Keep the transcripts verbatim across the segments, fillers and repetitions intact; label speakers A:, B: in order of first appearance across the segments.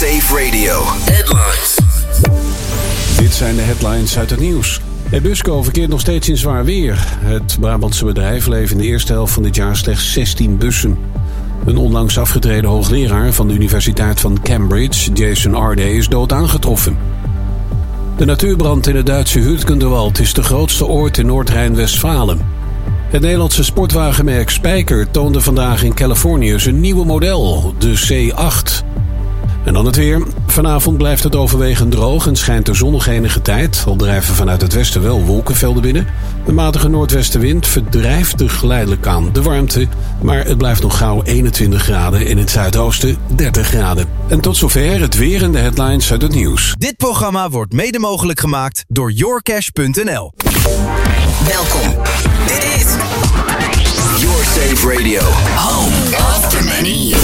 A: Safe Radio. Headlines.
B: Dit zijn de headlines uit het nieuws. Ebusco verkeert nog steeds in zwaar weer. Het Brabantse bedrijf levert in de eerste helft van dit jaar slechts zestien bussen. Een onlangs afgetreden hoogleraar van de Universiteit van Cambridge, Jason Arday, is dood aangetroffen. De natuurbrand in het Duitse Hürtgenwald is de grootste ooit in Noord-Rijn-Westfalen. Het Nederlandse sportwagenmerk Spijker toonde vandaag in Californië zijn nieuwe model, de C acht. En dan het weer. Vanavond blijft het overwegend droog en schijnt de zon nog enige tijd. Al drijven vanuit het westen wel wolkenvelden binnen. Een matige noordwestenwind verdrijft er geleidelijk aan de warmte. Maar het blijft nog gauw eenentwintig graden en in het zuidoosten dertig graden. En tot zover het weer en de headlines uit het nieuws.
C: Dit programma wordt mede mogelijk gemaakt door yourcash punt n l.
A: Welkom. Dit is Your Safe Radio. Home of the many.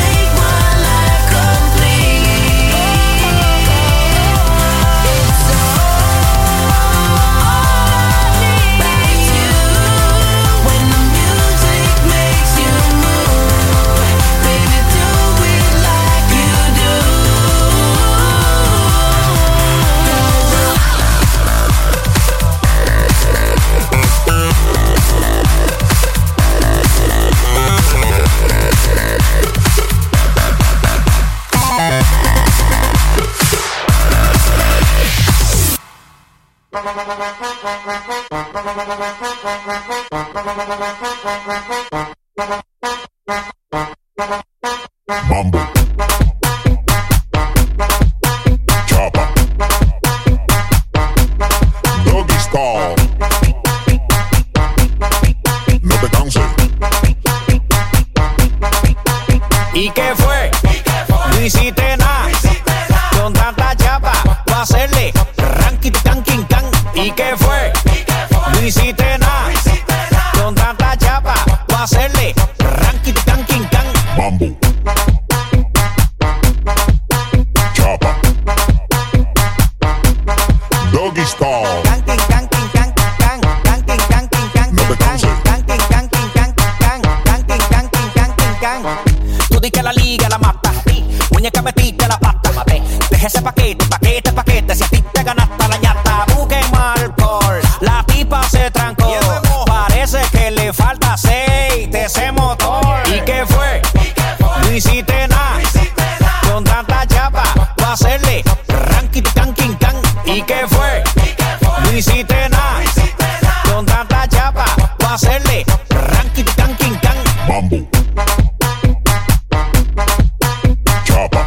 D: So Mambo. Chopper. Doggy style. No te canses.
E: ¿Y qué fue? No hiciste nada. Con tanta chapa, va a hacerle ranking, tanking, can. ¿Y qué fue? No hiciste nada. Con tanta chapa, va a hacerle ranking, tanking, can.
D: Mambo. Chopper. Doggy style.
E: Tanking, tanking, can, can, tanking, tanking, can,
D: No te canses.
E: tanking, tanking, can, can, tanking, tanking, tanking, can. Tú di que la liga la mata, muñeca metiste la pata, deja ese paquete, paquete, paquete, si a ti te ganaste la ñata, busque alcohol, la tipa se trancó, parece que le falta aceite ese motor. ¿Y qué fue? No hiciste nada, con tanta chapa, va a hacerle ranking, tanking, can. ¿Y qué fue? No hiciste nada, con tanta chapa, va a hacerle ranking, tanking, can.
D: Mambo. Chopper.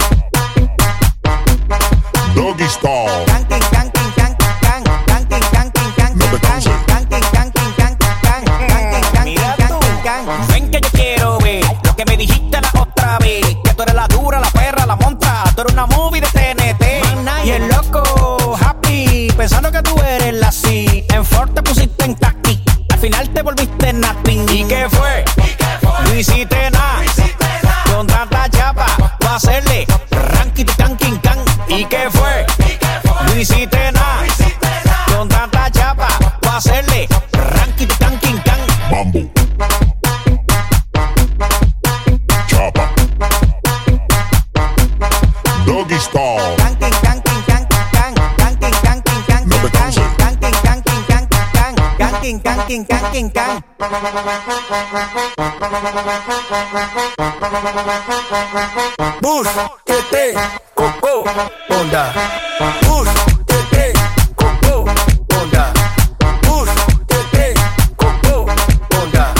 D: Doggy style.
E: Tanking, tanking, can, can, tanking, tanking, can,
D: No te canses.
E: tanking, tanking, can, can, tanking, tanking, tanking, can. Ven que yo quiero ver lo que me dijiste la otra vez, que tú eres la dura, la perra, la montra, tú eres una movie de T N T. Y el loco happy, pensando que tú eres la C. En Ford te pusiste en taqui, al final te volviste nothing. ¿Y qué fue? No hiciste nada, con tanta chapa, va a hacerle ranking, tanking, can. ¿Y qué fue? No hiciste nada, con tanta chapa, va a hacerle ranking, tanking, can.
D: Mambo. Chopper. Doggy style.
E: Tanking, tanking, can, can, tanking, tanking, can,
D: No te canses.
E: tanking, tanking, can, can, tanking, tanking, tanking, can. Bus, Tete, Coco, Honda. Bus, Tete, Coco, Honda. Bus, Tete, Coco, Honda.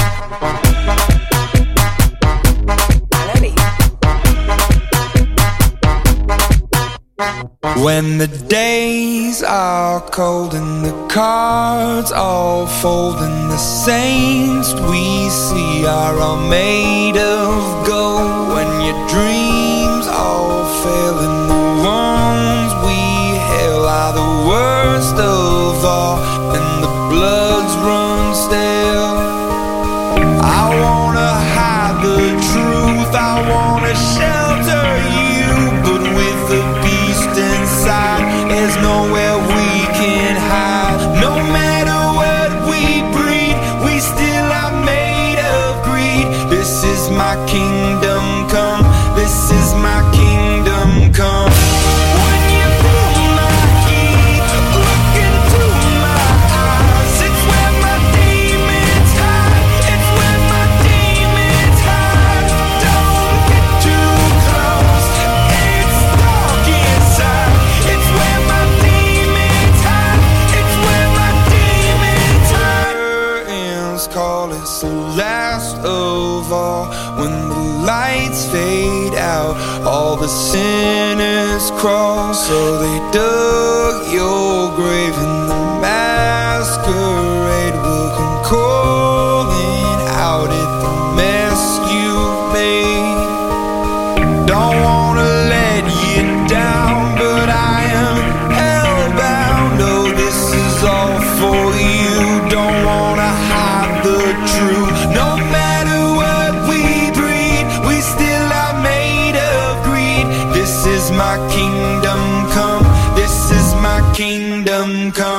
F: When the days are cold and the cards all fold and the saints we see are all made of gold, when your dreams all fail and the ones we hail are the worst of all and the bloods run stale. I wanna hide the truth, I wanna shelter you, but with the beast inside, there's nowhere we can hide. No matter what we breed, we still are made of greed. This is my kingdom come, this is my kingdom come. When you feel my heat, look into my eyes, it's where my demons hide, it's where my demons hide. Don't get too close, it's dark inside, it's where my demons hide, it's where my demons hide. Curtains call, it's the last of all. When the lights fade out, all the sinners crawl. So they dug your grave and the masquerade will come calling out at the mess you've made. Don't wanna let you down, but I am hellbound. Oh, this is all for you. Don't wanna hide the truth. No matter what we breed, we still are made of greed. This is my kingdom come, this is my kingdom come.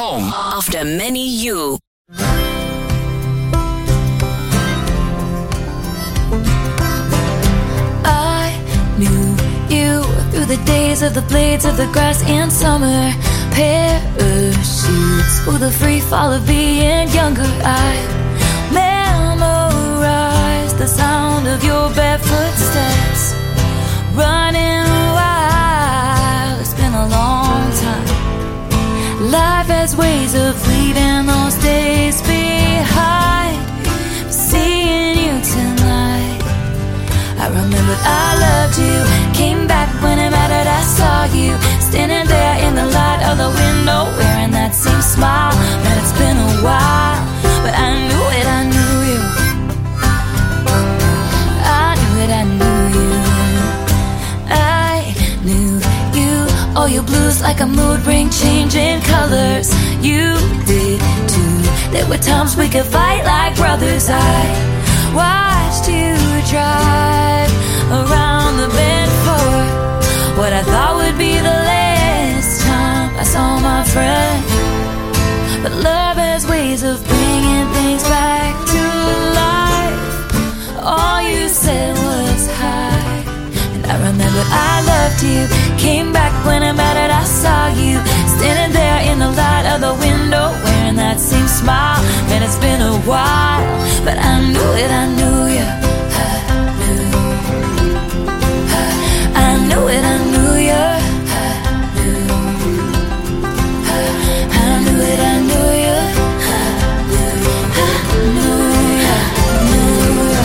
A: Home of the many you.
G: I knew you through the days of the blades of the grass and summer parachutes. Ooh, the free fall of being younger. I memorized the sound of your barefoot steps, running wild. It's been a long time. Life has ways of leaving those days behind. Seeing you tonight, I remembered I loved you. Came back when it mattered, I saw you standing there in the light of the window, wearing that same smile. Man, it's been a while, but I knew it, I knew you. I knew it, I knew you. I knew you. All your blues like a mood ring, changing colors. You did too. There were times we could fight like brothers. I watched you drive around the bend for what I thought would be the last time I saw my friend. But love has ways of bringing things back to life. All you said was hi, and I remembered I loved you. Came back when it mattered, I saw you standing there in the light of the window, wearing that same smile. Man, it's been a while, but I knew it, I knew you. I knew it, I knew you. I knew it, I knew you. I knew you, knew you.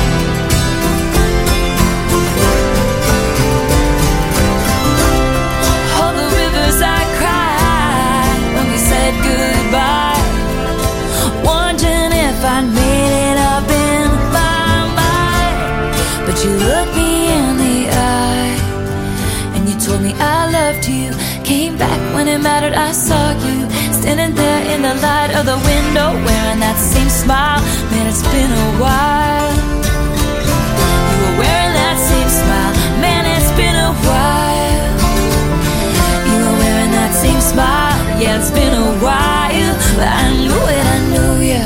G: All the rivers I cried when we said goodbye, wondering if I'd made it up in my mind. But you looked me in the eye and you told me I loved you. Came back when it mattered, I saw you standing there in the light of the window, wearing that same smile. Man, it's been a while. You were wearing that same smile. Man, it's been a while. You were wearing that same smile. Yeah, it's been a while, but I knew it, I knew you.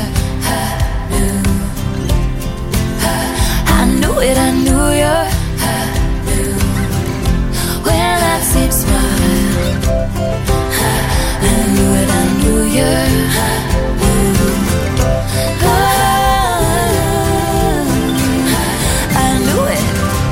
G: I knew it, I knew you. Wearing that same smile. I knew it, I knew you. I knew it.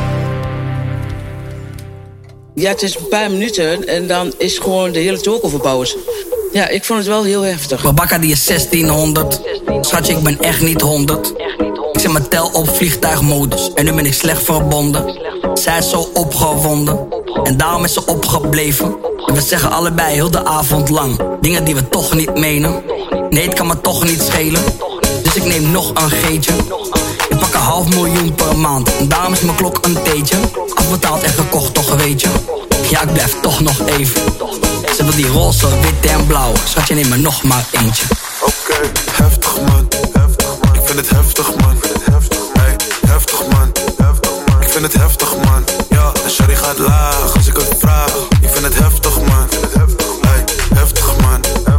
H: Ja, het is een paar minuten en dan is gewoon de hele talk over pauze. Ja, ik vond het wel heel heftig.
I: Babakka die is zestienhonderd. Schatje, ik ben echt niet honderd. Ik zet mijn tel op vliegtuigmodus en nu ben ik slecht verbonden. Zij is zo opgewonden en daarom is ze opgebleven. En we zeggen allebei heel de avond lang dingen die we toch niet menen. Nee, het kan me toch niet schelen, dus ik neem nog een geetje. Ik pak een half miljoen per maand en daarom is mijn klok een theetje. Afbetaald en gekocht, toch weet je. Ja, ik blijf toch nog even. Ze wil die roze, wit en blauw. Schatje, neem me nog maar eentje.
J: Oké, okay, heftig man, heftig man. Ik vind het heftig man, hey, heftig man, ik vind het heftig man. Ja, de shawty gaat laag als ik het vraag. Ik vind het heftig man, hey, heftig man,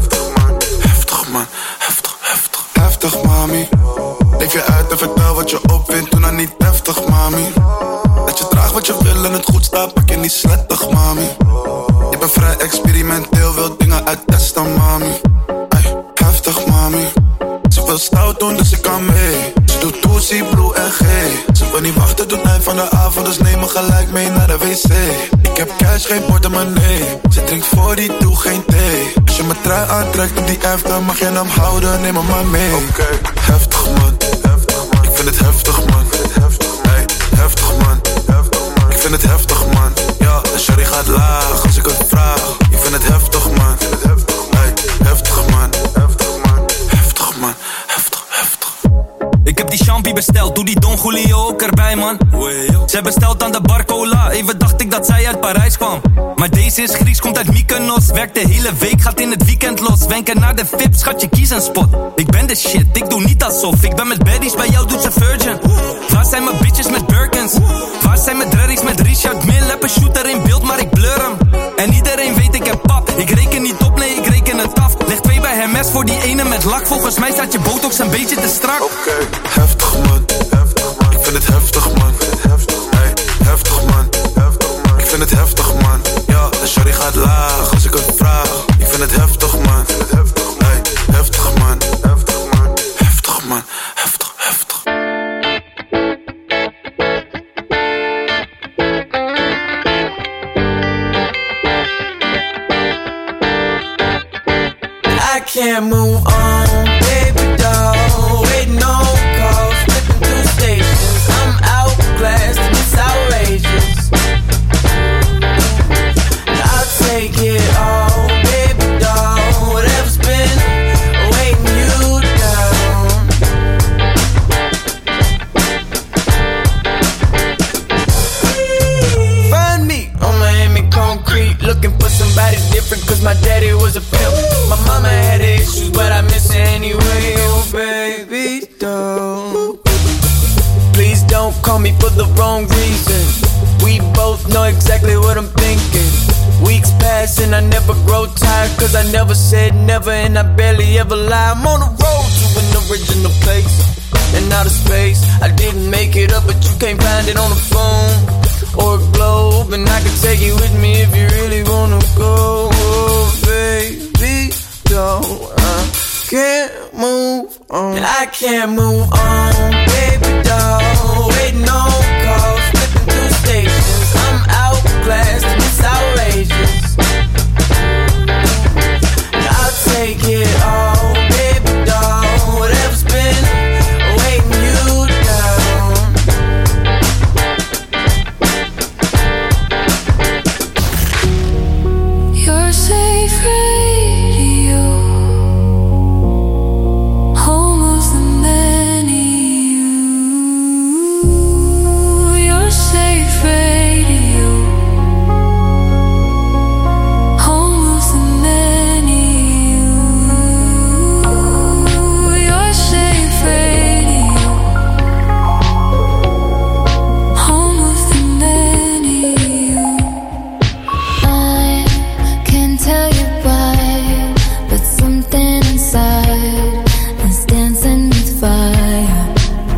J: heftig man, heftig, heftig. Heftig mami, leef je uit en vertel wat je opvindt. Doe nou niet heftig mami. Dat je draagt wat je wil en het goed staat, pak je niet slettig mami. Je bent vrij experimenteel, wil dingen uittesten mami. Ay, heftig mami. Ze wil stout doen, dus ik kan mee. Ze doet Tootsie, Blue en G. Ze wil niet wachten tot eind van de avond, dus neem me gelijk mee naar de wc. Ik heb cash, geen portemonnee. Ze drinkt voor die toe, geen thee. Als je mijn trui aantrekt op die F, dan mag je hem houden, neem me maar mee. Oké, okay. Heftig man, heftig man. Ik vind het heftig man, hey, heftig man. Ik vind het heftig man. Ja, de shawty gaat laag als ik het vraag. Ik vind het heftig man, hey, heftig man. Heftig man, heftig, heftig.
K: Ik heb die champie besteld, doe die Don Julio ook erbij man. Zij bestelt aan de bar cola, even dacht ik dat zij uit Parijs kwam. Maar deze is Grieks, komt uit Mykonos. Werkt de hele week, gaat in het weekend los. Wenken naar de V I P, schatje, kies een spot. Ik ben de shit, ik doe niet alsof. Ik ben met baddies, bij jou doet ze Virgin. Waar zijn mijn bitches met Birkins? Waar zijn mijn dreddies met Richard Mille? Heb een shooter in beeld, maar ik blur hem. En iedereen weet ik heb pap. Ik reken niet op, nee, ik reken het af. Leg twee mes voor die ene met lak. Volgens mij staat je botox een beetje te strak.
J: Oké, okay. Heftig man, heftig man. Ik vind het heftig man, hey, heftig man, ik vind het heftig man. Ja, de shawty gaat laag als ik het vraag. Ik vind het heftig man, hey, heftig man, heftig man, heftig man, heftig, heftig.
F: I can't move on, baby doll. Waiting on calls, flipping through stations. I'm outclassed and it's outrageous. And I'll take it all, baby doll. Whatever's been weighing you down. Find me on Miami concrete, looking for somebody different, cause my daddy was a pimp. My mama had issues, but I miss her anyway. Oh, baby, don't. Please don't call me for the wrong reason. We both know exactly what I'm thinking. Weeks pass and I never grow tired, cause I never said never and I barely ever lie. I'm on the road to an original place and out of space. I didn't make it up, but you can't find it on the phone or a globe. And I can take you with me if you really wanna go. Oh, baby, don't. I can't move on. I can't move on, baby doll. Waiting on calls, flipping through stations. I'm outclassed and it's outrageous. And I'll take it all, baby doll. Whatever's been weighing you down.
G: Your safe radio, home of the many. Your safe radio, home of the many. Your safe radio, home of the many. I can't tell you why, but something inside is dancing with fire.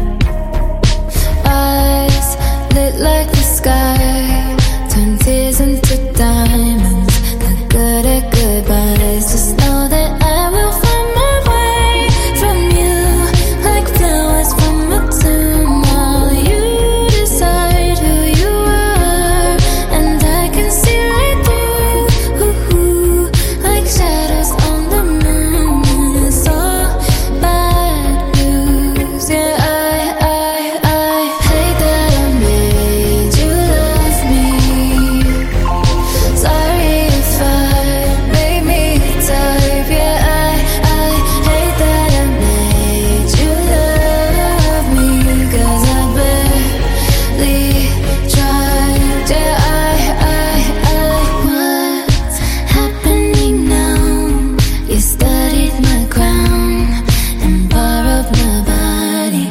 G: Eyes lit like the sky, turn tears into diamonds. Got good at goodbyes. Just know that I will find my way from you, like flowers from a tomb. While you decide who you are, and I can see right through, like shadows on the moon. It's all bad news. Yeah, I, I, I hate that I made you love me. Sorry if I made me type. Yeah, I, I hate that I made you love me, cause I barely tried. Yeah, I, I, I, what's happening now? You studied my crown and borrowed my body.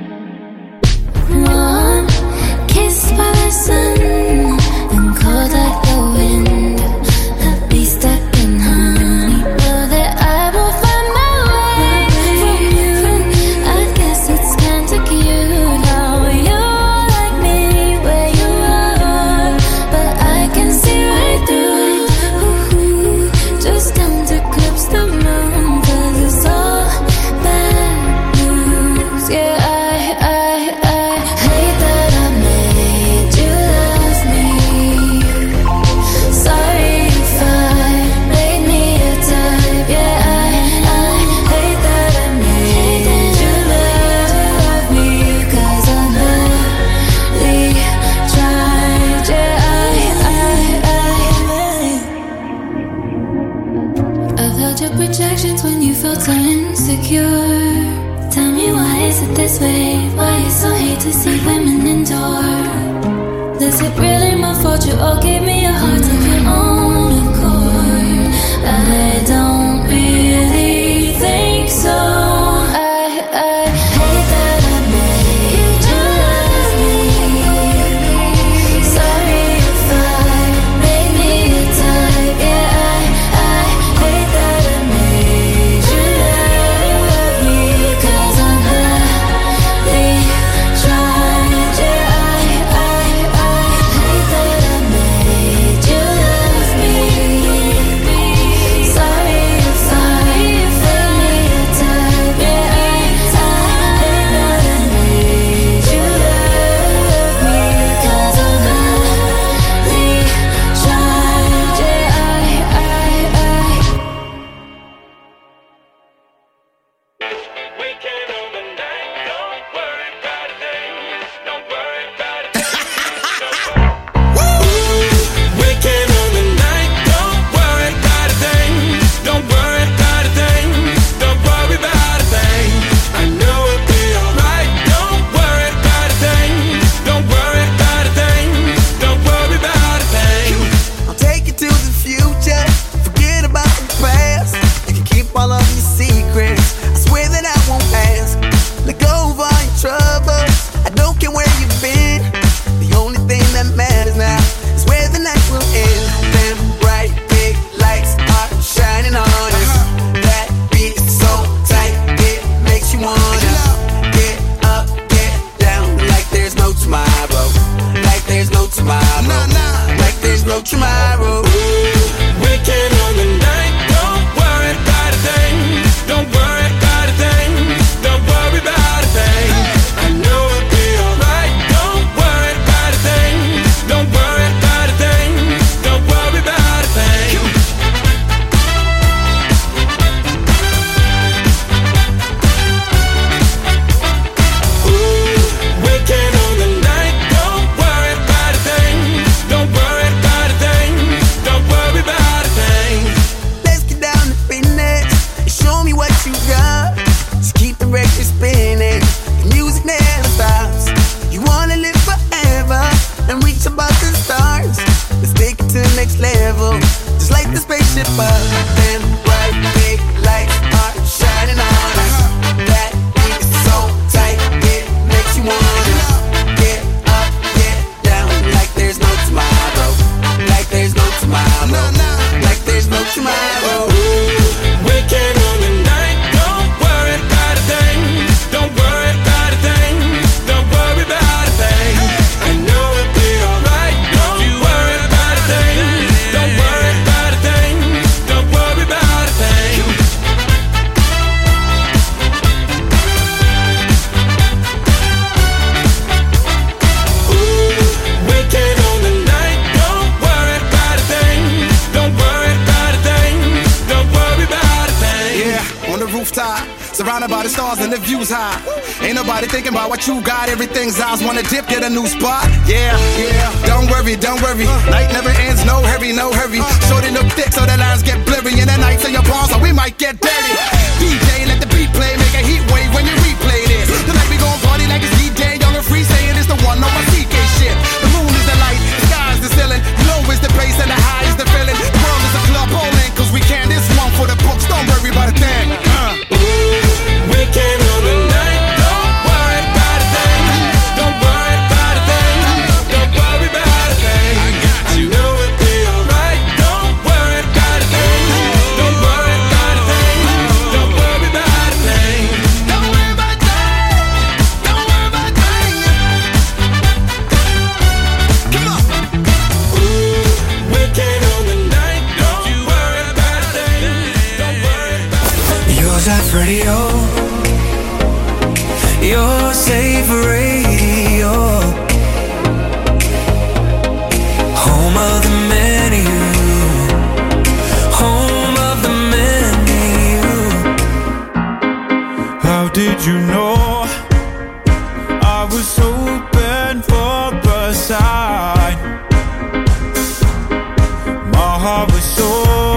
G: Warm, kissed by the sun and cold like the wind. I'll be stuck in honey. Know that I will find my way from you. I guess it's kinda cute how you're like me where you are, but I can see right through it. Just come to eclipse the moon, cause it's all bad news. Yeah, I, I, I hate that I made you love me. Sorry if I made me a type. Yeah, I, I hate that I made you love me, cause I barely tried. Yeah, I, I, I I've held your projections when you felt so insecure. Tell me, why is it this way? Why you so hate to see women endure? Is it really my fault you all gave me a heart of your own accord? I don't really think so. I, I hate that I made you love me. Sorry if I made me a type. Yeah, I, I hate that I made you
L: the rooftop, surrounded by the stars and the views high. Ain't nobody thinking about what you got, everything's eyes. Wanna dip, get a new spot? Yeah, yeah. Don't worry, don't worry. Night never ends, no hurry, no hurry. Shorten up thick so the lines get blurry. And the nights in your palms, so we might get dirty. D J, let the beat play, make a heat wave when you replay this. Tonight we gon' party like it's D-Day, young and free, saying it's the one on my C K shit. The moon is the light, the sky is the ceiling. Low is the bass and the high is the feeling. The world is a club bowling, cause we can. This one for the books, don't worry about a thing. Uh.
F: Ooh, we came on the night, don't worry about a thing. Don't worry about a thing. Don't worry about a thing. I got you. You know it'll be alright. Don't worry about a thing. Don't worry about a thing. Don't worry about a thing. Don't worry about a thing. Don't worry about a thing. Come on. Ooh, we came on the night, don't you worry about a thing. Don't worry about a thing.
M: Yours at radio. Your safe radio, home of the many, home of the many.
F: How did you know I was hoping for a sign? My heart was so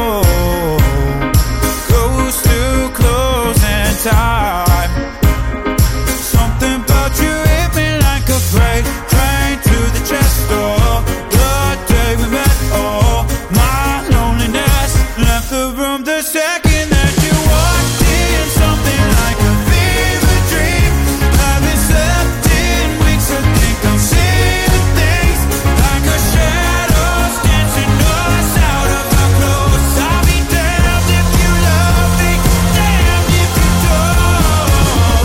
F: close to closing time. Something about you hit me like a freight train to the chest door. The day we met, oh, my loneliness left the room the second that you walked in. Something like a fever dream. Haven't slept in weeks, I think I'm seeing things like a shadows dancing us out of our clothes. I'll be damned if you love me, damned if you don't.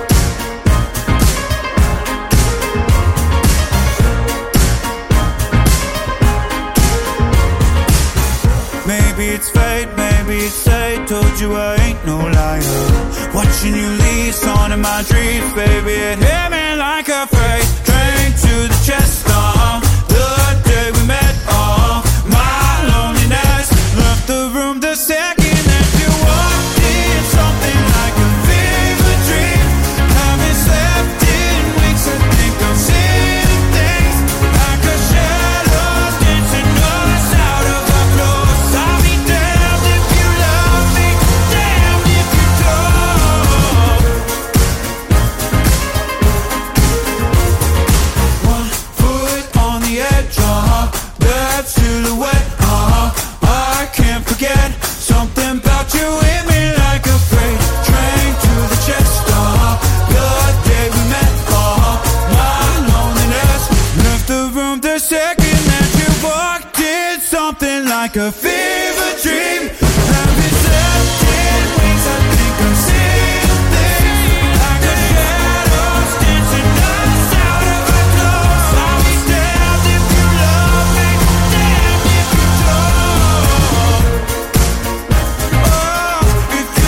F: Maybe it's fate, maybe it's fate. Told you I ain't no liar. Watching you leave, on in my dreams, baby. It hit me like a freight train to the chest. Uh, the day we met, uh, my loneliness left the room the second that you walked in. Something like a fever dream. Haven't slept in weeks, I think I'm seeing things like a shadows dancing us out of our clothes. I'll be damned if you love me, damned if you don't. One foot on the edge, uh-huh. That silhouette, uh-huh. I can't forget. Something about you hit me like a freight train to the chest, uh-huh. The day we met, uh-huh. My loneliness left the room the second that you walked in. Something like a fever dream. Haven't slept in weeks, I think I'm seeing things like a shadows dancing us out of our clothes. I'll be damned if you love me, damned if you don't. Oh, if you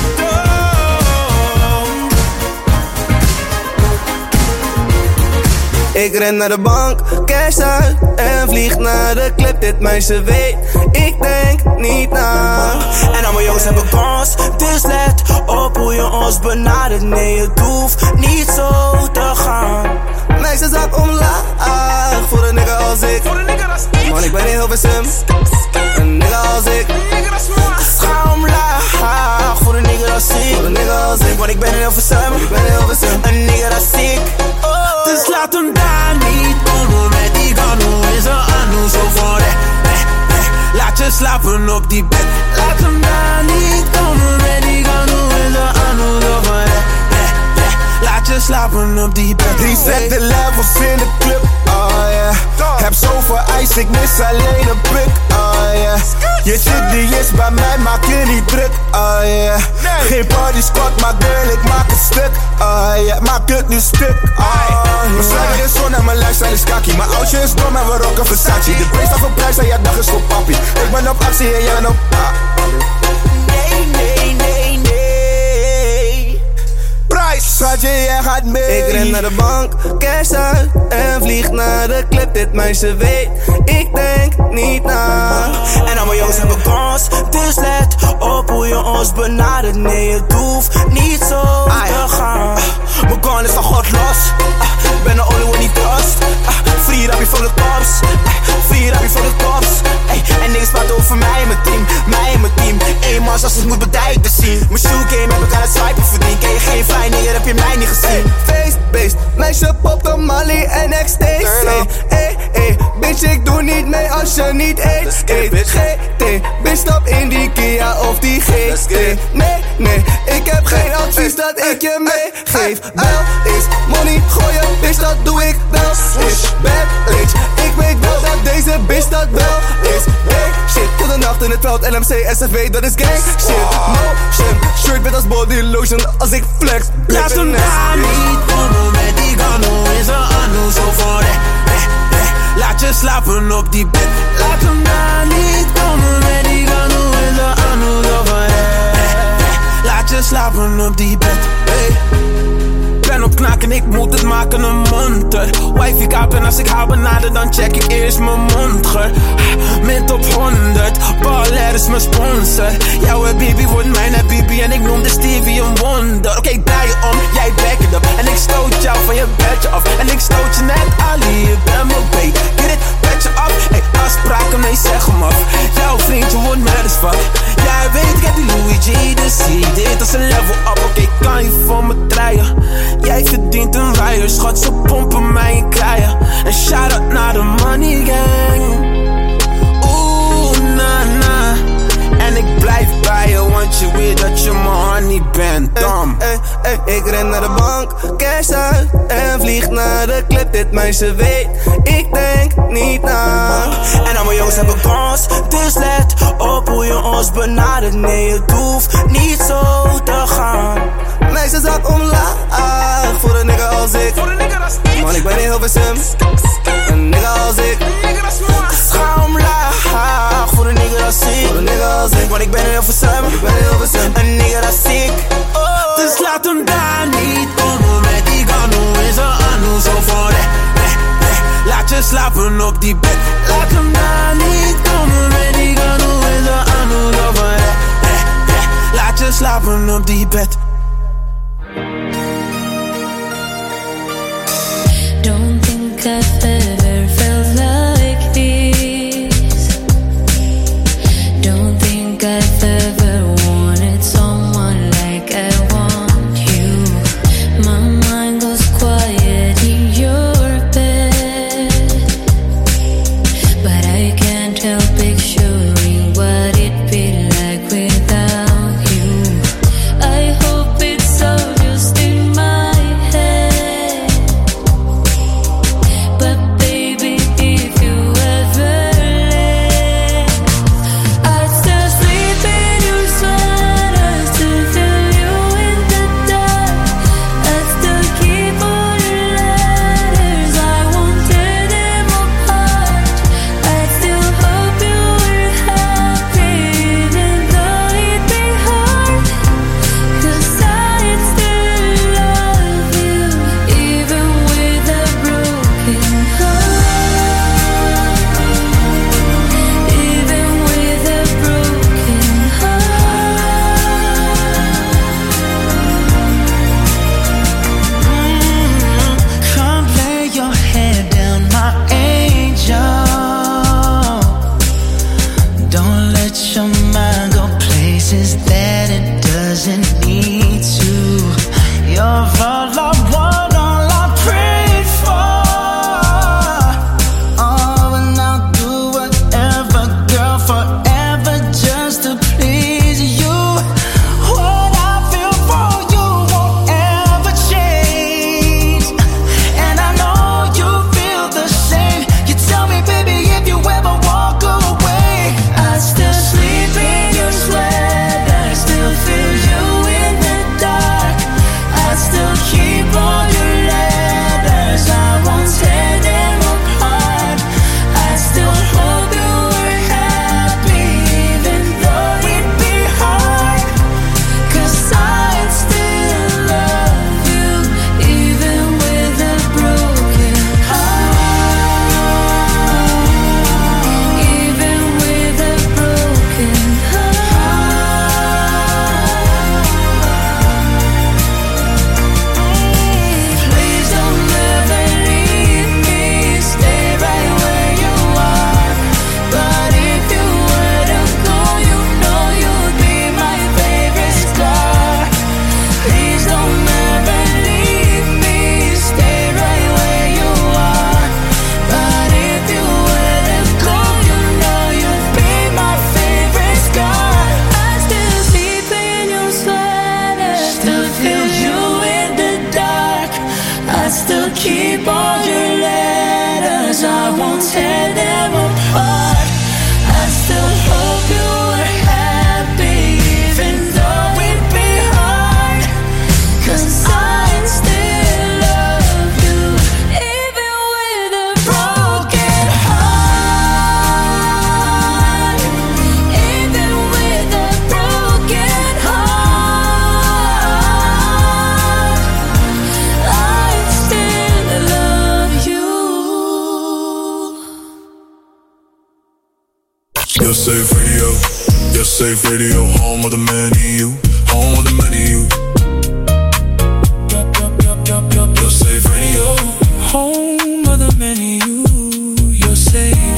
F: don't.
M: Ik ren naar de bank, cash uit en vlieg naar de club. Dit meisje weet, ik denk niet na. En al mijn jongens hebben kans, dus let op hoe je ons benadert. Nee, het hoeft niet zo te gaan. Meisje zak omlaag, voor een nigga als ik. Man, ik ben in Hilversum, een nigga als ik. Dus ga omlaag, voor een nigga als ik. Voor een nigga als ik, want ik ben in Hilversum, ik ben in Hilversum. Een nigga als ik. Dus laat hem daar niet komen met die gano. Is er aan zo voor de, eh, eh. Laat je slapen op die bed. Laat hem daar niet komen met die gano. Is er aan zo voor de, eh, eh. Laat je slapen op die bed.
L: Reset de levels in de club, oh yeah. Heb zoveel ijs, ik mis alleen een prik, oh yeah. Je shit die is bij mij, maak je niet druk, oh yeah. Geen party squad, maar girl, ik maak het stuk, oh yeah. Maak het nu stuk, oh yeah. Mijn swagger is zon en mijn lifestyle is kaki. Mijn oudje is dom en we rocken Versace. De prijs af op prijs en je dag is voor papi. Ik ben op actie en jij bent op ah.
M: Nee, nee, nee, nee.
L: Prijs, schatje, jij gaat mee.
M: Ik ren naar de bank, cash uit en vlieg naar de club. Dit meisje weet, ik denk niet na. En al mijn jongens hebben kans, dus let op hoe je ons benadert. Nee, het hoeft Hey, feest, beest, meisje popt een Molly en ecstasy. Hey, hey, bitch, ik doe niet mee als je niet eet. Eet, G T, bitch, stap in die Kia of die G T. Nee, nee, ik heb geen advies dat ik je meegeef. Wel is money gooien, bitch, dat doe ik wel. Is bad bitch, ik weet wel dat deze bitch dat wel is. Hey, shit, tot de nacht in het veld, L M C, S F W, dat is gang shit. Motion, shirt met als body lotion als ik flex.
N: Laat hem daar niet komen met die gano in zijn anu zo voor de, eh, eh. Laat je slapen op die bed. Laat hem daar niet komen met die gano in zijn anu zo voor de, eh, eh. Laat je slapen op die bed, hey. Ben op knaken, ik moet het maken een monter. Wife, ik haap en als ik haar benader, dan check ik eerst mijn mondgeur. Mint op honderd, Baller is mijn sponsor. Jouw baby wordt mijn baby en ik noem de Stevie een wonder. Oké, okay, draai je om, jij back it up. En ik stoot jou van je bedje af. En ik stoot je net Ali, je bent mijn baby. Get it, bedje af, hey, afspraken, nee zeg hem af. Jouw vriendje wordt mad as fuck. Jij weet, ik heb die Louis G, dus zie dit als een level up. Oké, okay, kan je voor me draaien? Jij verdient een rijer, schat, ze pompen mij in kraaien. En shout-out naar de money gang. Oeh, na na. En ik blijf bij je, want je weet dat je mijn honey bent, dom.
M: Hey, hey, hey, ik ren naar de bank, cash uit en vlieg naar de club. Dit meisje weet, ik denk niet na. En al mijn jongens hebben kans, dus let op hoe je ons benadert. Nee, het hoeft niet zo te gaan. Meisjes zak omlaag, voor een nigga als ik. Man, ik ben in Hilversum, een nigga als ik. Dus ga omlaag, voor een nigga als ik. Voor een nigga als ik, want ik ben in Hilversum, ik ben in Hilversum, een nigga als ik.
N: Oh. Dus laat hem daar niet komen met die gano in zijn anu zo voor de, eh, eh. Laat je slapen op die bed. Laat hem daar niet komen met die gano in zijn anu zo voor de, eh, eh. Laat je slapen op die bed.
G: Don't think I've ever felt like this. Don't think I've ever wanted someone like I want you. My mind goes quiet in your bed, but I can't help picturing what it'd be like without you. I hope it's all just in my head, but keep all your letters, I won't tear them apart. I still hope you were happy, even though it'd be hard. 'Cause I still love you, even with a broken heart. Even with a broken heart, I still love you.
J: Your safe radio, your safe radio, home of the many you, home of the many you. Your safe radio,
F: Home of the many you, your safe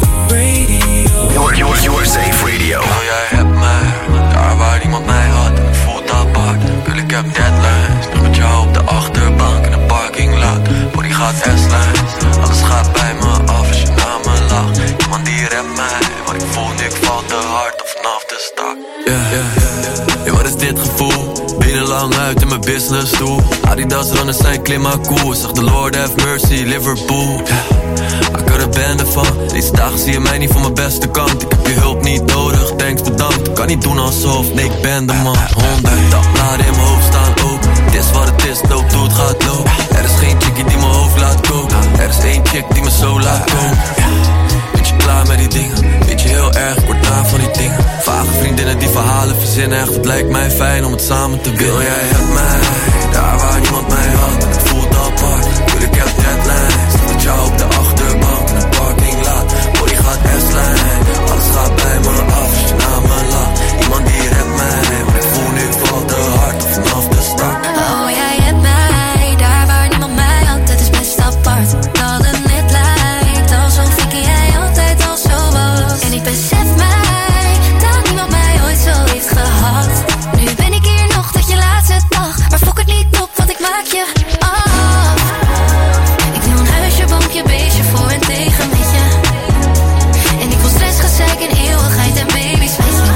F: radio.
O: Your, your, your safe radio.
P: Oh, jij hebt mij, daar waar niemand mij had. En het voelt apart, wil ik heb deadlines. Nog met jou op de achterbank in een parking lot. Body gaat S-lines, alles gaat bij me af als je naar me lacht. Iemand die rept mij, maar ik voel nu ik val te hard of vanaf de start. Yeah, yeah, yeah. Hey, wat is dit gevoel? Benen lang uit in mijn business stoel. Adidas runners zijn klimmen cool. Zeg de Lord have mercy, Liverpool. Yeah. Ik had er bende van. Deze dagen zie je mij niet van mijn beste kant. Ik heb je hulp niet nodig, thanks bedankt. Ik kan niet doen alsof, nee ik ben de man. Honderd dagbladen in mijn hoofd staan open. Het is wat het is, loopt hoe het gaat lopen. Er is geen chickie die mijn hoofd laat koken. Er is één chick die me zo laat komen. Beetje klaar met die dingen, weet je heel erg, ik word na van die dingen. Vage vriendinnen die verhalen verzinnen, echt het lijkt mij fijn om het samen te willen. Jij hebt mij, daar waar niemand mij had, en het voelt apart. Wil ik heb deadlines, met jou op de achterbank in een parking lot. Body gaat S-lijn, alles gaat bij me af als je naar me lacht. Iemand die redt mij, maar ik voel nu ik val te hard vanaf de start.
G: Oh, jij hebt mij, daar waar niemand mij had, het is best apart. Dat het net lijkt alsof ik en jij altijd al zo was. En ik besef mij, dat niemand mij ooit zo heeft gehad. Nu ben ik hier nog tot je laatste dag, maar fok het niet op, want ik maak je af. Ik wil een huisje, boompje, beestje voor en tegen met je. En ik wil stress, gezeik en eeuwigheid en baby's met je.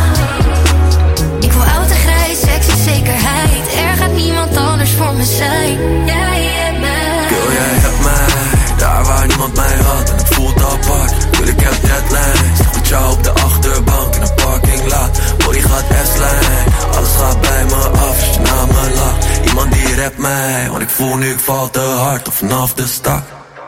G: Ik wil oud en grijs, seks en zekerheid. Er gaat niemand anders voor me zijn. Jij hebt mij.
P: Girl, jij hebt mij, daar waar niemand mij had, en het voelt apart. Wil ik heb deadlines, met jou op de achterbank in een parking lot. Body gaat S-lijn, alles gaat bij me af als je naar me lacht. Iemand die rept mij, want ik voel nu ik val te hard of vanaf de start.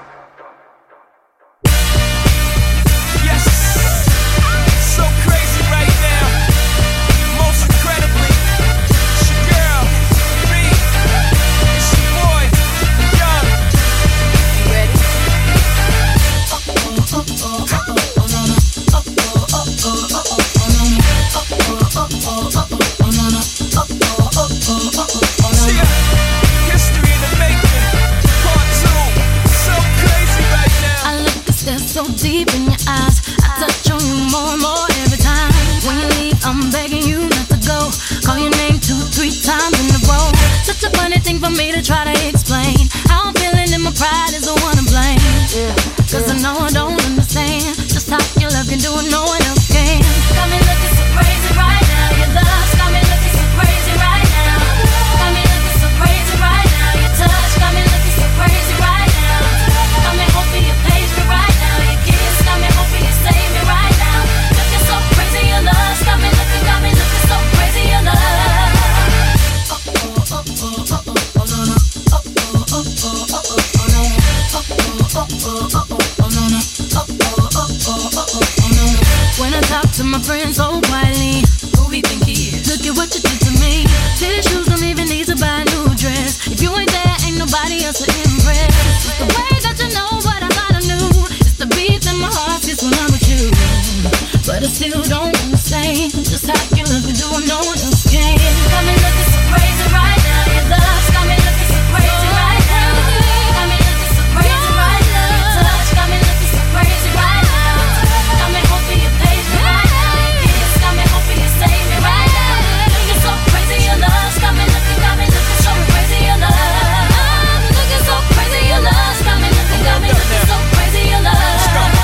G: So deep in your eyes, I touch on you more and more every time. When you leave, I'm begging you not to go. Call your name two, three times in a row. Such a funny thing for me to try to explain. How I'm feeling and my pride is the one to blame. Yeah, Cause yeah. I know I don't understand just how your love can do what no one else can. Got me looking so crazy right now. Your love's got me looking so crazy right now. Got me looking so crazy right now. Your touch got me looking so crazy right now. Got me hoping you page me right now. Your kiss got me hoping you save me right now. Looking so crazy, your love got me looking, got me looking so crazy, your love. Oh oh oh oh oh oh oh no no. Oh oh oh oh oh oh oh no. Oh oh oh oh oh oh no no. Oh oh oh oh oh oh no. When I talk to my friends so quietly, who we think he is? Look at what you did to me. Fitted shoes don't even need to buy a new dress. If you ain't there, ain't nobody else to impress. It's the way that you know what I thought I knew. It's the beat in my heart gets when I'm with you. But I still don't understand just how you look and do what no one else can. Got me looking so crazy right now. Your love's got me looking so crazy right now. Got me looking so crazy right now. Your touch got me looking so crazy right now. Got me hoping you page me right now. Your kiss got me hoping you save me right now. Looking so crazy, your love's got me looking, got me looking so crazy, your love. Looking so crazy, your love's got me looking, got me looking so crazy, your love.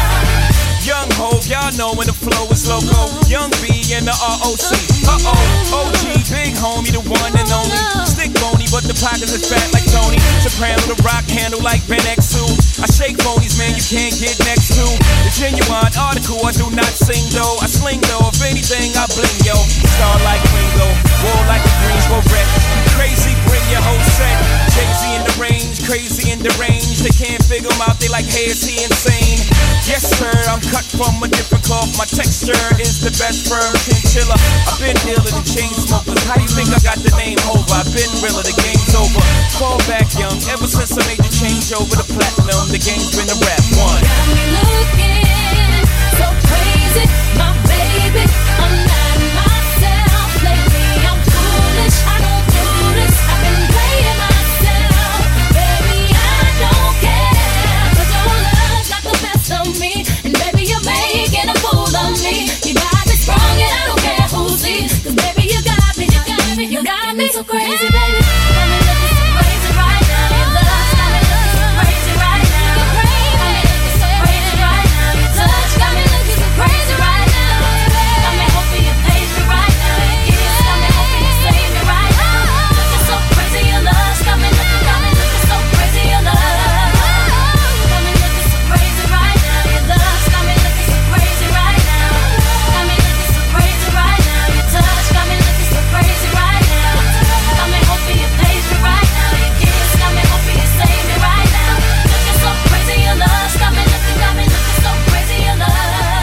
Q: Young Hov, y'all know when the flow is loco. Young B and the R O C. Uh oh, O G, big homie, the one and only. Stick bony, but the pockets is fat like Tony Soprano, the rock handle like Ben X two. I shake phonies, man, you can't get next to the genuine article. I do not sing though, I sling though. If anything, I bling yo. Star like Ringo, war like a Greensboro wreck. You crazy, bring your whole set. Jay-Z in the range, crazy in the range. They can't figure him out, they like, hey, is he insane? Yes, sir, I'm cut from a different cloth. My texture is the best firm chinchilla. I've been dealer than chain smokers. How you think I got the name over? I've been realer, the game's over. Fall back young, ever since I made the change over to platinum, the game's been a rap one.
G: Got me looking so crazy, my baby. I'm not myself lately. I'm foolish, I don't do this. I've been playing myself, baby. I don't care, 'cause your love's not the best of me, and baby you're making a fool of me. You got me strong and I don't care who sees, 'cause baby you got me, you got me, you got me so crazy, baby. Got me looking so crazy right now. Your love's got me looking so crazy right now. You're crazy, so crazy right now. Your touch got me looking so crazy right now. Got me hoping you pays me right now. Your kiss got me hoping you save me right now. Looking so crazy, your love's got me looking, got me looking so crazy, your love. Got me looking so crazy right now. Your love's got me looking so crazy right now. Got me looking so crazy right now. Your touch got me looking so crazy right now. Got me hoping you pays me right now. Your kiss got me hoping you save me right now. Looking so crazy, your love's got me looking, got me looking so crazy, your love.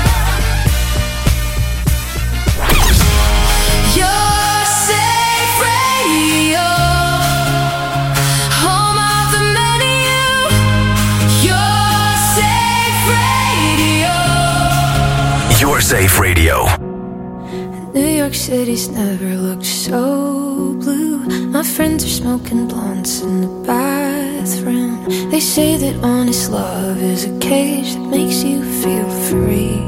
G: Your safe radio, home of the many you. Your safe radio.
O: Your Safe Radio.
G: New York City's never looked so blue. My friends are smoking blunts in the bathroom. They say that honest love is a cage that makes you feel free.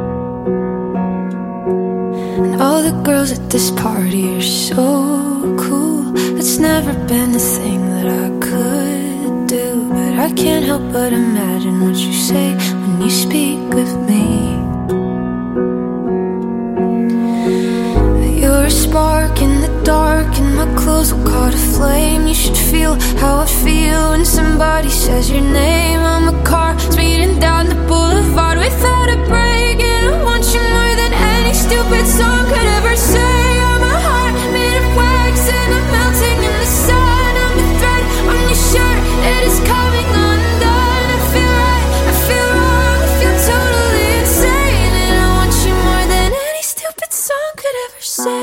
G: And all the girls at this party are so cool. It's never been a thing that I could do, but I can't help but imagine what you say when you speak of me. You're a spark in the dark, and my clothes will caught a flame. You should feel how I feel when somebody says your name. I'm a car speeding down the boulevard without a break, and I want you more than any stupid song could ever say. I'm a heart made of wax, and I'm melting in the sun. I'm a thread on your shirt, it is coming undone. I feel right, I feel wrong, I feel totally insane, and I want you more than any stupid song could ever say.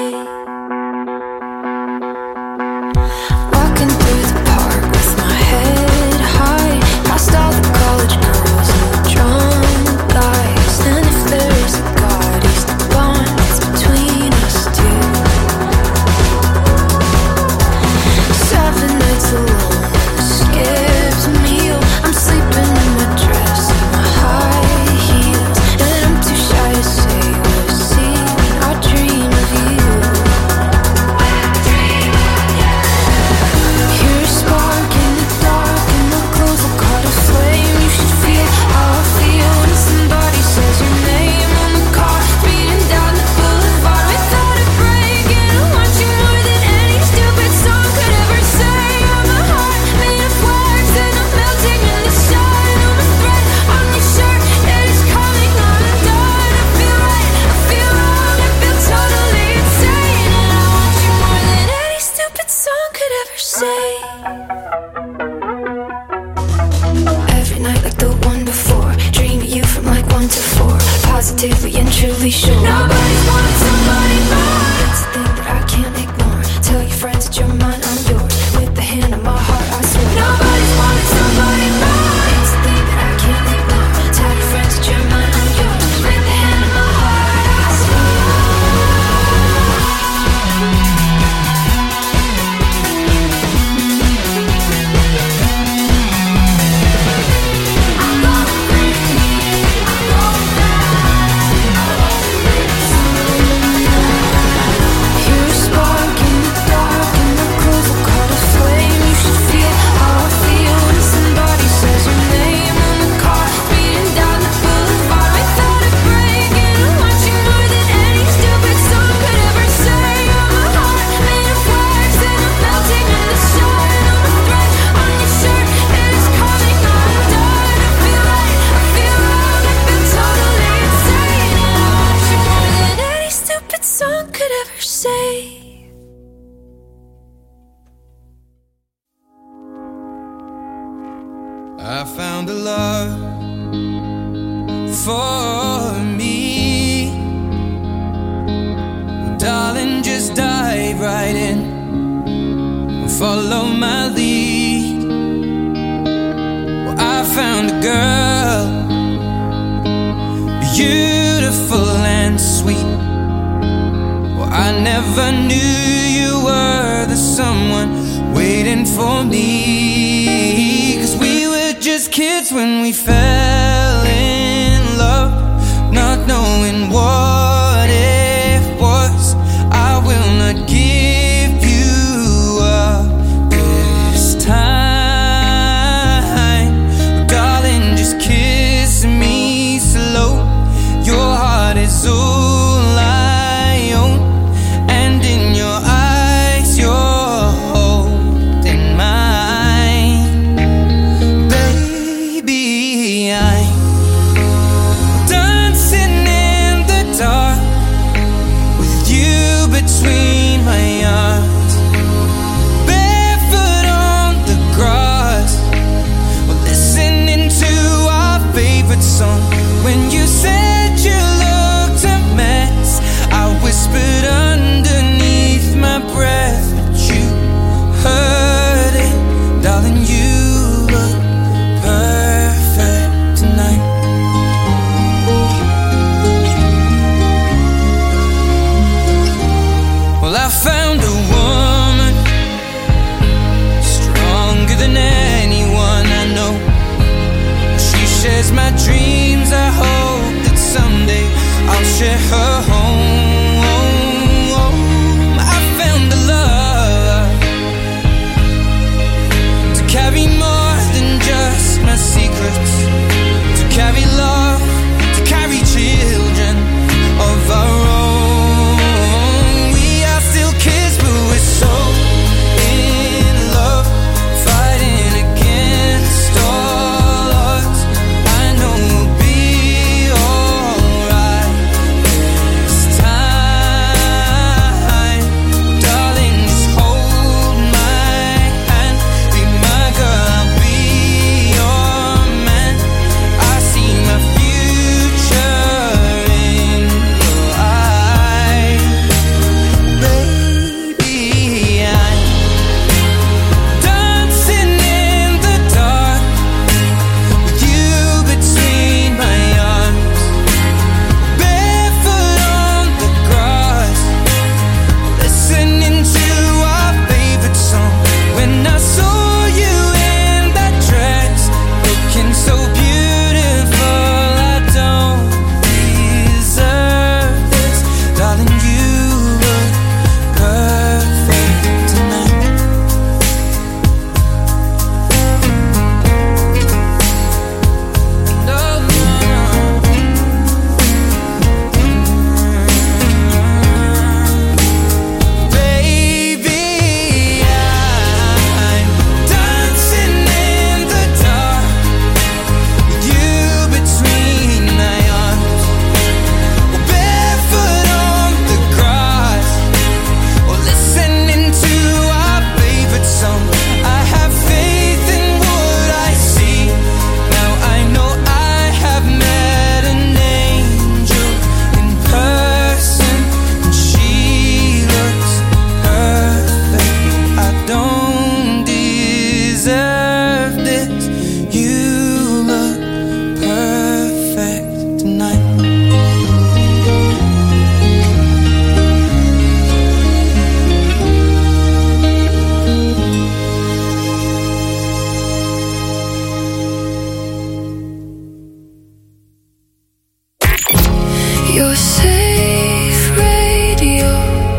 G: Walking through the park with my head high, past all the college girls and the drunk guys.
F: I found a love for me. Darling, just dive right in, follow my lead. Well, I found a girl, beautiful and sweet. Well, I never knew you were the someone waiting for me. Cause we were just kids when we fell in love, not knowing what it was. I will not give you up this time. Darling, just kiss me slow. Your heart is all I own, and in your eyes you're holding mine. Baby, I'm dancing in the dark with you between my arms, barefoot on the grass. We're listening to our favorite song. When you said you looked a mess, I whispered underneath my breath, but you heard it. Darling, you look perfect tonight. Well, I found a woman stronger than anyone I know. She shares my dreams. I hope that someday I'll share her home. I found a love to carry more than just my secrets, to carry love, to carry children of our own. We are still kids, but we're so in love, fighting against all odds. I know we'll be alright this time. Darling, just hold my hand, be my girl, I'll be your man. I see my future in your eyes. Baby, I'm dancing in the dark with you between my arms, barefoot on the grass, listening to our favorite song. When I saw you in that dress, looking so beautiful, I don't deserve this. Darling, you look perfect tonight. No, no, baby, I'm dancing in the dark with you between my arms, barefoot on the grass, or listening to our favorite song. I have faith in what I see. Now I know I have met an angel in person, and she looks perfect. I don't deserve this. You look perfect tonight.
G: Your safe radio,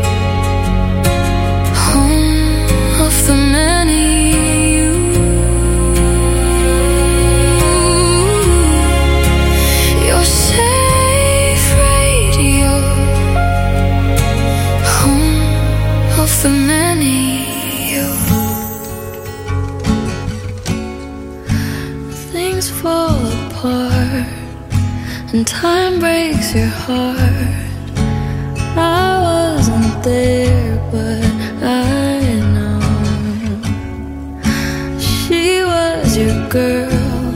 G: home of the many you. Your safe radio, home of the many you. Things fall apart and time breaks your heart. I wasn't there, but I know she was your girl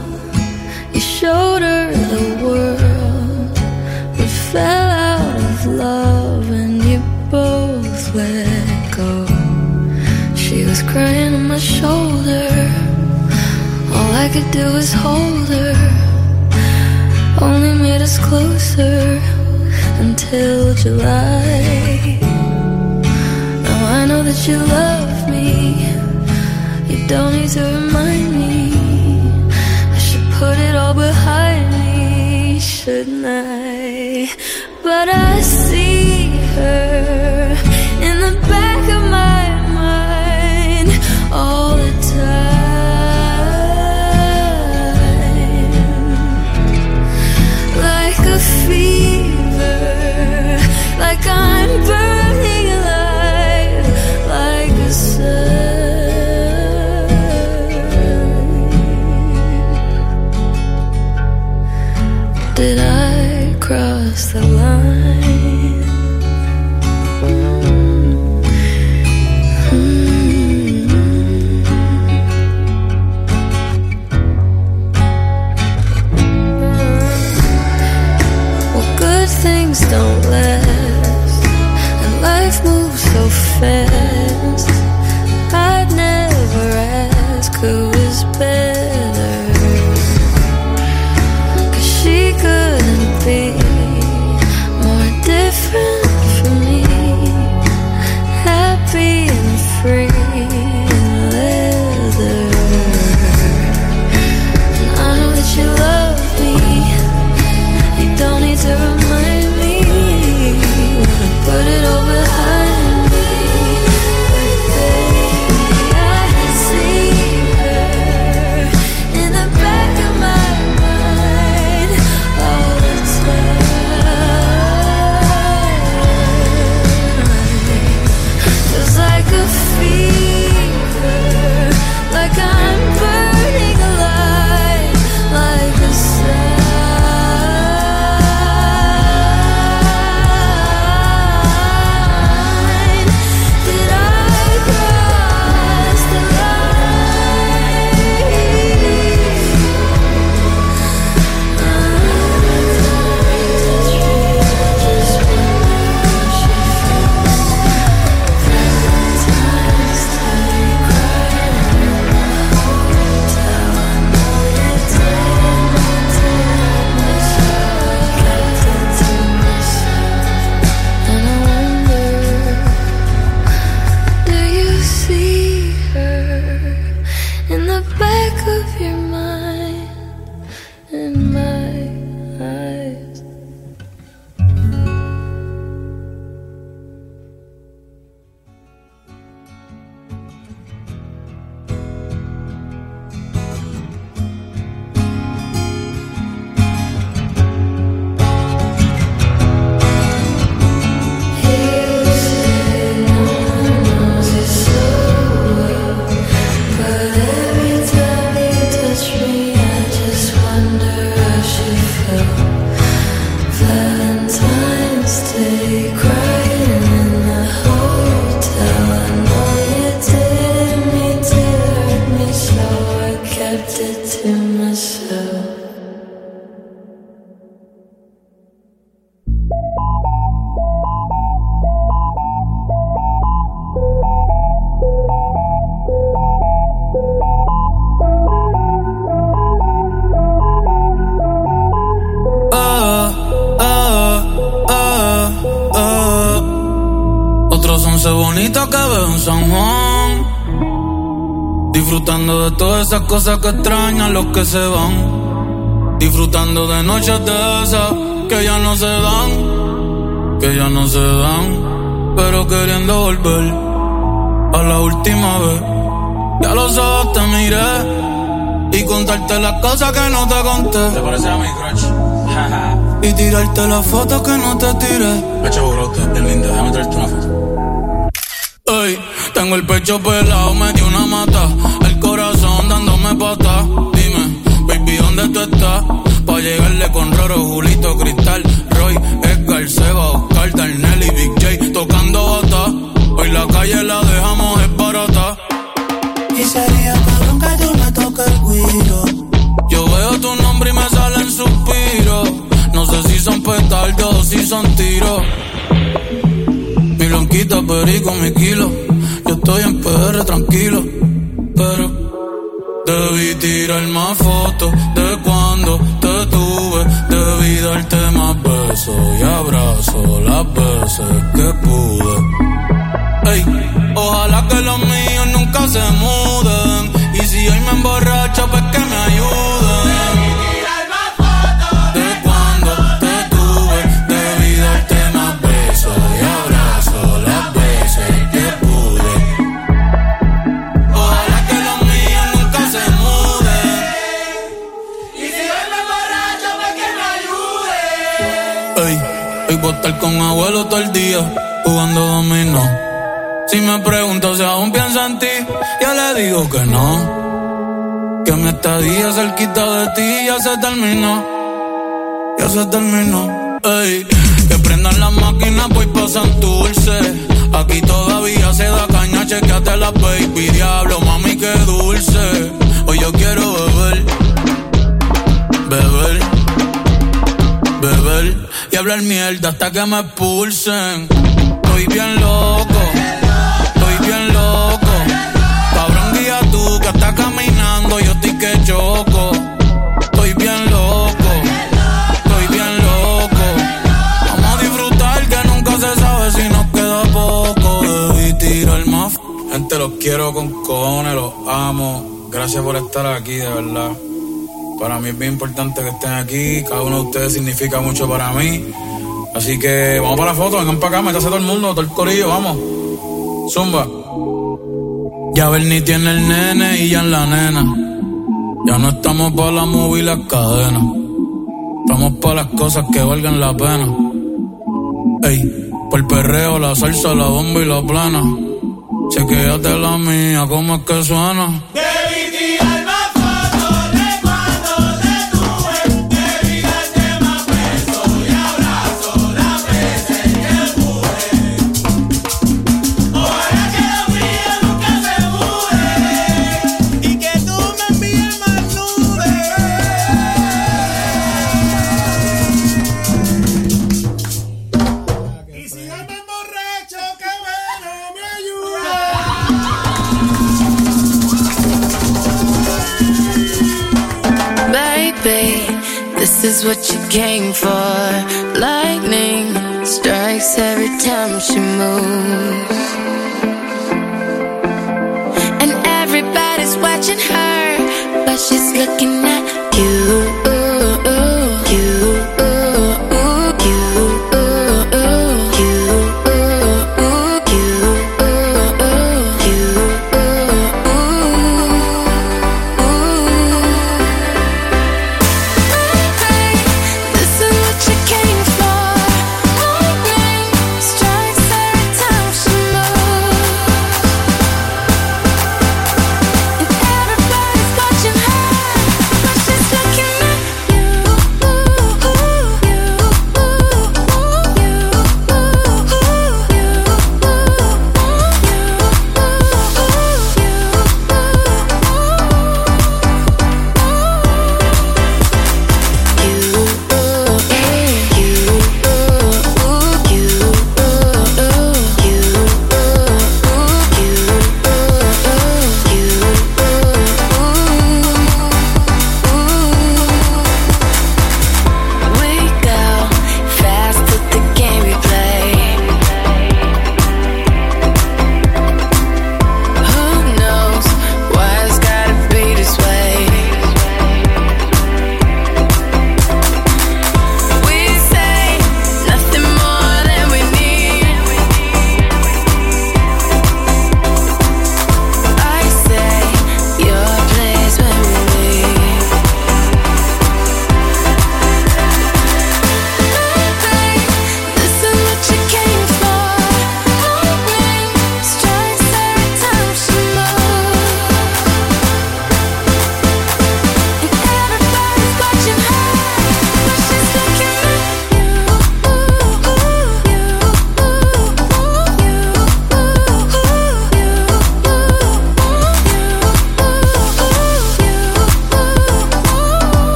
G: crying on my shoulder. All I could do was hold her. Only made us closer until July. Now I know that you love me. You don't need to remind me. I should put it all behind me, shouldn't I? But I see her in the back of my mind all the time, like a fever, like I'm burning alive, like a sun. Did I cross the line? Things don't last, and life moves so fast. I'd never ask who is better, 'cause she couldn't be more different from me. Happy and free in leather. And I know that you love me. You don't need to remind me. Put it all behind me. But baby, I see her in the back of my mind all the time. Feels like a fever, like I'm burning alive, like a sun.
R: Disfrutando de todas esas cosas que extrañan los que se van. Disfrutando de noches de esas que ya no se dan, que ya no se dan. Pero queriendo volver a la última vez. Ya los ojos te miré y contarte las cosas que no te conté.
K: ¿Te parece a mi crush?
R: Y tirarte las fotos que no te tiré.
K: Pecho brote, bien linda, déjame traerte una foto.
R: Ey, tengo el pecho pelado, me dio una mata. El corazón dándome pata. Dime, baby, ¿dónde tú estás? Pa' llegarle con Roro, Julito, Cristal, Roy, Edgar, Seba, Oscar, Darnell y Big J tocando bata. Hoy la calle la dejamos esbarata.
N: Y sería cabrón que tú me toques el guiro.
R: Yo veo tu nombre y me salen suspiros. No sé si son petardos o si son tiros. Mi blanquita, perico, mi kilo. Yo estoy en P R tranquilo, pero debí tirar más fotos de cuando te tuve. Debí darte más besos y abrazos las veces que pude. Ey, ojalá que los míos nunca se muden. Y si hoy me emborracho, pues que me ayuden. De cuando te tuve, debí darte más besos y abrazos las veces que pude. Ojalá que los míos nunca se muden. Y si hoy me emborracho, pues que me ayuden. Ey, hoy voy a estar con abuelo todo el día jugando dominó. Si me pregunto si aún pienso en ti, yo le digo que no. Que mi estadía cerquita de ti ya se terminó. Ya se terminó. Ey, que prendan las máquinas, voy pa' Santurce. Aquí todavía se da caña, chequeate la baby. Diablo, mami, qué dulce. Hoy yo quiero beber, beber, beber y hablar mierda hasta que me expulsen. Estoy bien loco, estoy bien loco. Cabrón, guía tú que estás caminando, yo estoy que choco. Estoy bien loco, estoy bien loco. Vamos a disfrutar que nunca se sabe si nos queda poco. Debí tirar más. Gente, los quiero con cojones, los amo. Gracias por estar aquí, de verdad. Para mí es bien importante que estén aquí. Cada uno de ustedes significa mucho para mí. Así que vamos para la foto, vengan para acá, métase todo el mundo, todo el corillo, vamos. Zumba. Ya Bernie tiene el nene y ya en la nena. Ya no estamos para la movie y las cadenas. Estamos para las cosas que valgan la pena. Ey, por el perreo, la salsa, la bomba y la plana. Chequéate la mía, ¿cómo es que suena?
G: This is what you came for. Lightning strikes every time she moves, and everybody's watching her, but she's looking at you.